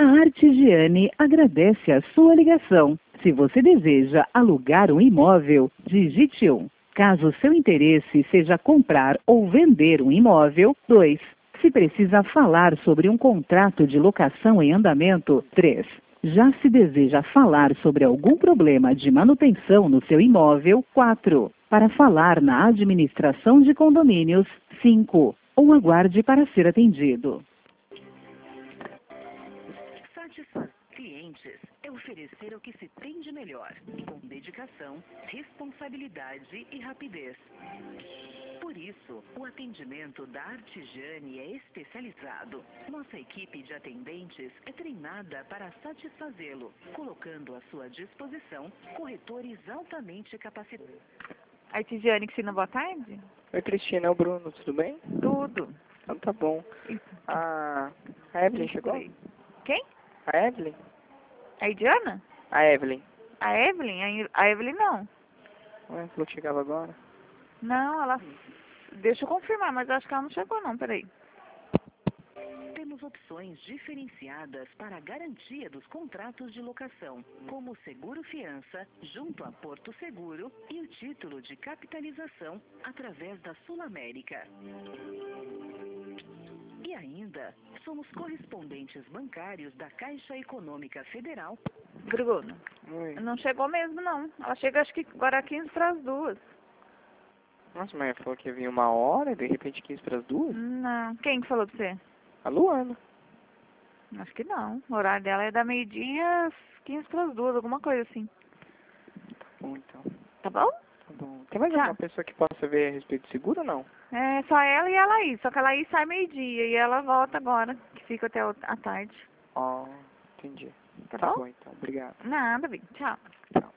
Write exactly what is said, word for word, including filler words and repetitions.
Artigiane agradece a sua ligação. Se você deseja alugar um imóvel, digite um. Caso seu interesse seja comprar ou vender um imóvel, dois. Se precisa falar sobre um contrato de locação em andamento, três. Já se deseja falar sobre algum problema de manutenção no seu imóvel, quatro. Para falar na administração de condomínios, cinco. Ou aguarde para ser atendido. Satisfazer clientes é oferecer o que se tem de melhor, com dedicação, responsabilidade e rapidez. Por isso, o atendimento da Artigiane é especializado. Nossa equipe de atendentes é treinada para satisfazê-lo, colocando à sua disposição corretores altamente capacitados. Artigiane, Cristina, boa tarde. Oi, Cristina, é o Bruno, tudo bem? Tudo. Então tá bom. A, a Evelyn chegou? Quem? A Evelyn? A Diana? A Evelyn. A Evelyn? A Evelyn não. Ué, falou que chegava agora. Não, ela... Deixa eu confirmar, mas acho que ela não chegou não, peraí. Temos opções diferenciadas para a garantia dos contratos de locação, como o seguro fiança, junto a Porto Seguro, e o título de capitalização através da Sul América. E ainda, somos correspondentes bancários da Caixa Econômica Federal. Bruno, Oi. não chegou mesmo não. Ela chega acho que agora quinze para as duas. Nossa, mas falou que ia vir uma hora e de repente quinze para as duas? Não. Quem que falou pra você? A Luana. Acho que não. O horário dela é da meio-dia às quinze para as duas, alguma coisa assim. Tá bom, então. Tá bom? Tá bom. Tem mais Tá. alguma pessoa que possa ver a respeito de seguro ou não? É só ela e a Laís. Só que a Laís sai meio-dia e ela volta agora, que fica até a tarde. Ó, oh, entendi. Tá, Tá bom? bom, então. Obrigado. Nada, bem. Tchau. Tchau.